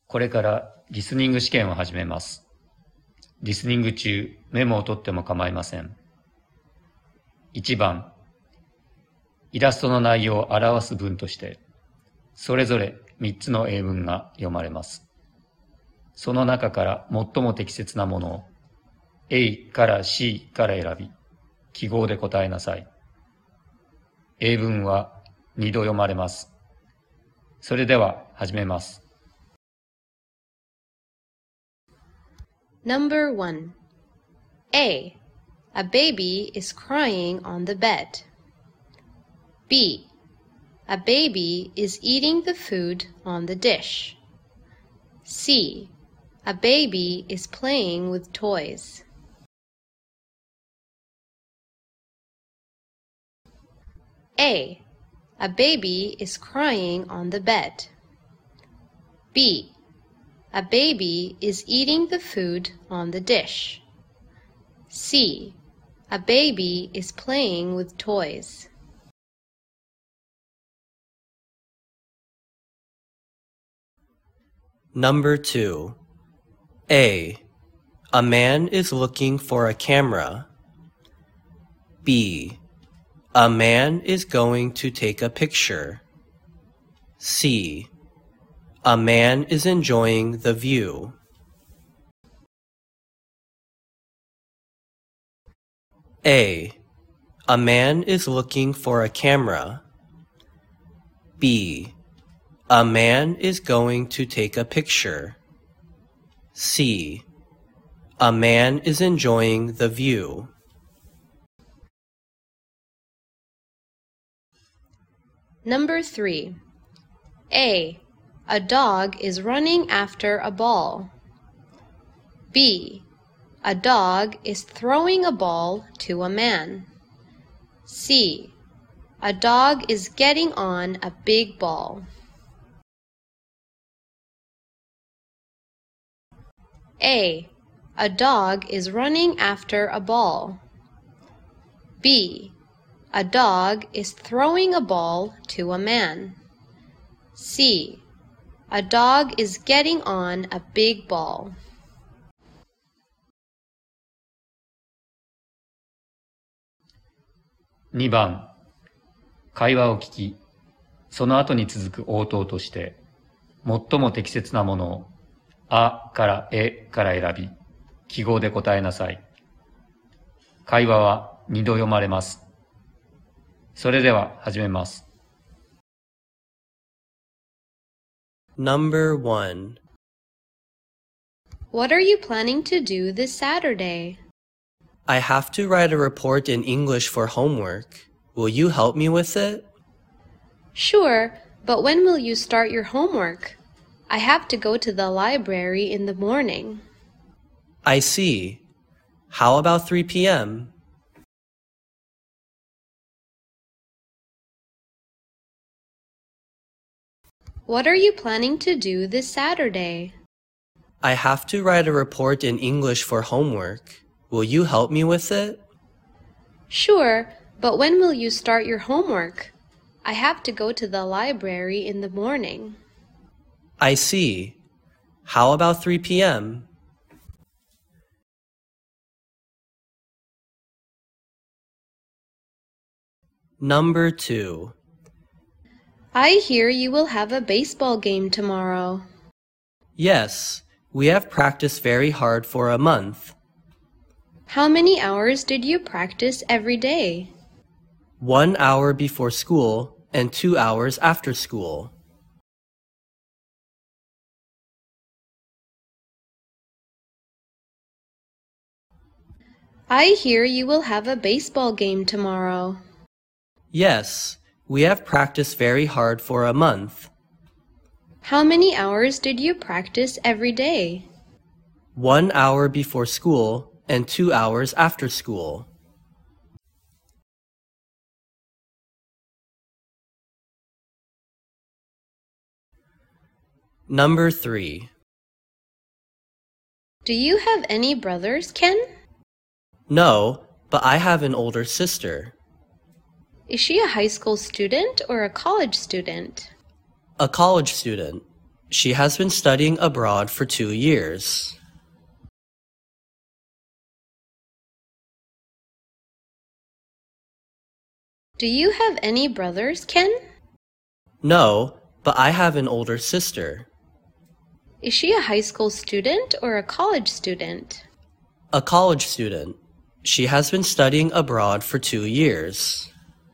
これからリスニング試験を始めます。リスニング中、メモを取っても構いません。1番、イラストの内容を表す文として、それぞれ3つの英文が読まれます。その中から最も適切なものを A から C から選び、記号で答えなさい。英文は2度読まれます。それでは始めます。 Number 1. A. A baby is crying on the bed. B. A baby is eating the food on the dish. C. A baby is playing with toys. A. A baby is crying on the bed. B. A baby is eating the food on the dish. C. A baby is playing with toys. Number 2. A. A man is looking for a camera. B. A man is going to take a picture. C. A man is enjoying the view. A. A man is looking for a camera. B. A man is going to take a picture. C. A man is enjoying the view. Number 3. A. A dog is running after a ball. B. A dog is throwing a ball to a man. C. A dog is getting on a big ball. A. A dog is running after a ball. B. A dog is throwing a ball to a man. C. A dog is getting on a big ball. 2番、会話を聞き、その後に続く応答として、最も適切なものをあからえから選び、記号で答えなさい。会話は2度読まれます。それでは始めます。 Number 1. What are you planning to do this Saturday? I have to write a report in English for homework. Will you help me with it? Sure, but when will you start your homework? I have to go to the library in the morning. I see. How about 3 p.m.? What are you planning to do this Saturday? I have to write a report in English for homework. Will you help me with it? Sure, but when will you start your homework? I have to go to the library in the morning. I see. How about 3 p.m.? Number 2. I hear you will have a baseball game tomorrow. Yes, we have practiced very hard for a month. How many hours did you practice every day? 1 hour before school and 2 hours after school. I hear you will have a baseball game tomorrow. Yes, we have practiced very hard for a month. How many hours did you practice every day? 1 hour before school and 2 hours after school. Number 3. Do you have any brothers, Ken? No, but I have an older sister. Is she a high school student or a college student? A college student. She has been studying abroad for 2 years. Do you have any brothers, Ken? No, but I have an older sister. Is she a high school student or a college student? A college student. She has been studying abroad for 2 years.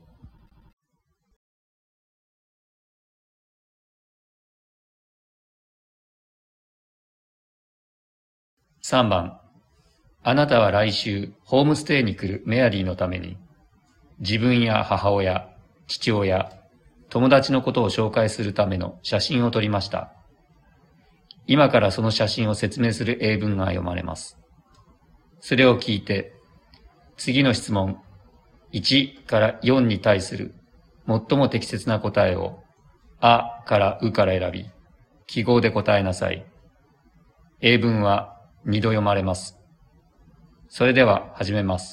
3番、あなたは来週ホームステイに来るメアリーのために、自分や母親、父親、友達のことを紹介するための写真を撮りました。今からその写真を説明する英文が読まれます。それを聞いて、次の質問1から4に対する最も適切な答えをあからうから選び、記号で答えなさい。英文は2度読まれます。それでは始めます。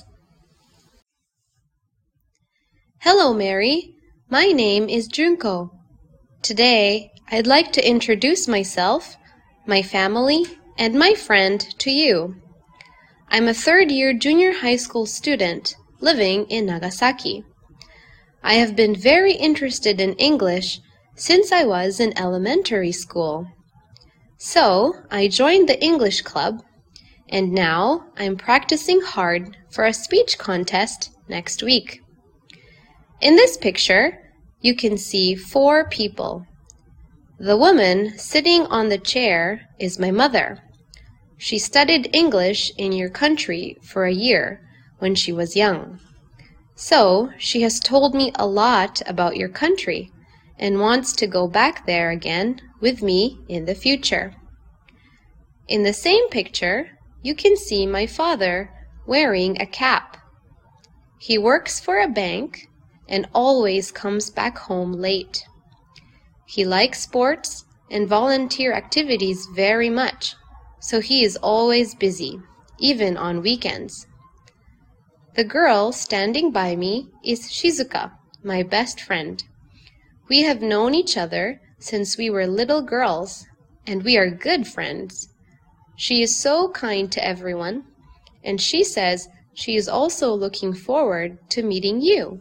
Hello, Mary. My name is Junko. Today, I'd like to introduce myself, my family, and my friend to you. I'm a third-year junior high school student living in Nagasaki. I have been very interested in English since I was in elementary school. So, I joined the English club, and now I'm practicing hard for a speech contest next week. In this picture, you can see 4 people. The woman sitting on the chair is my mother. She studied English in your country for a year when she was young. So, she has told me a lot about your country and wants to go back there again with me in the future. In the same picture, you can see my father wearing a cap. He works for a bank and always comes back home late. He likes sports and volunteer activities very much, so he is always busy, even on weekends. The girl standing by me is Shizuka, my best friend. We have known each other since we were little girls, and we are good friends. She is so kind to everyone, and she says she is also looking forward to meeting you.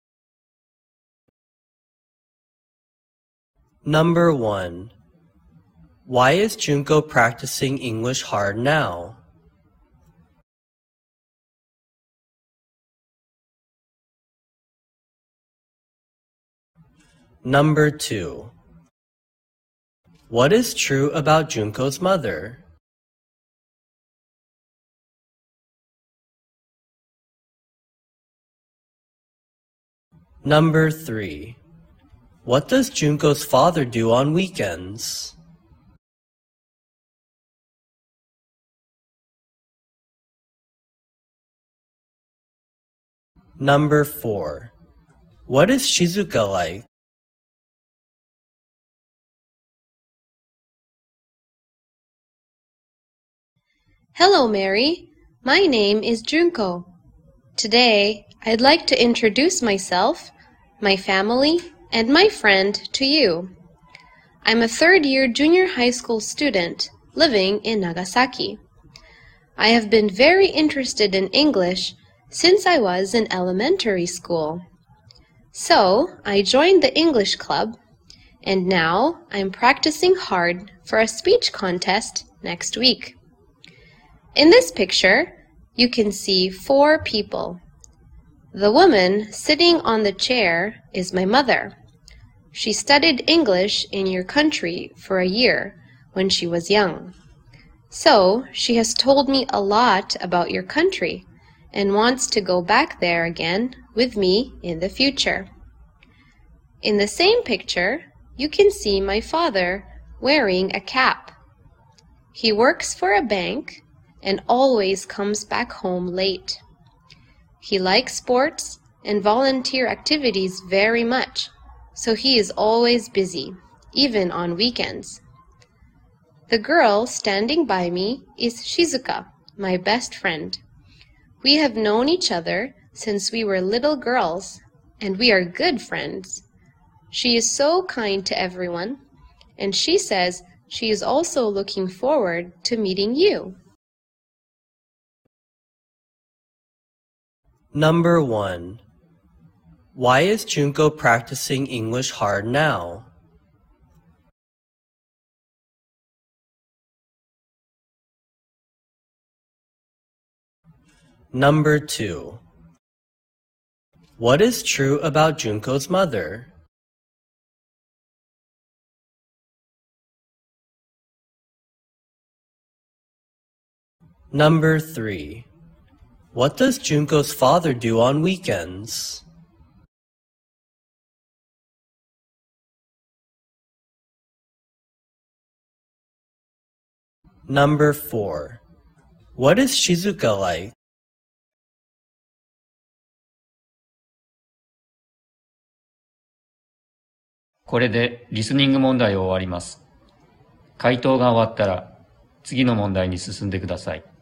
Number 1. Why is Junko practicing English hard now? Number 2. What is true about Junko's mother? Number 3. What does Junko's father do on weekends? Number 4. What is Shizuka like? Hello, Mary. My name is Junko. Today, I'd like to introduce myself, my family, and my friend to you. I'm a third-year junior high school student living in Nagasaki. I have been very interested in English since I was in elementary school. So, I joined the English club, and now I'm practicing hard for a speech contest next week. In this picture, you can see 4 people. The woman sitting on the chair is my mother. She studied English in your country for a year when she was young. So, she has told me a lot about your country and wants to go back there again with me in the future. In the same picture, you can see my father wearing a cap. He works for a bank and always comes back home late. He likes sports and volunteer activities very much, so he is always busy, even on weekends. The girl standing by me is Shizuka, my best friend. We have known each other since we were little girls, and we are good friends. She is so kind to everyone, and she says she is also looking forward to meeting you. Number 1. Why is Junko practicing English hard now? Number 2. What is true about Junko's mother? Number 3. What does Junko's father do on weekends? Number 4. What is Shizuka like? これでリスニング問題を終わります。回答が終わったら次の問題に進んでください。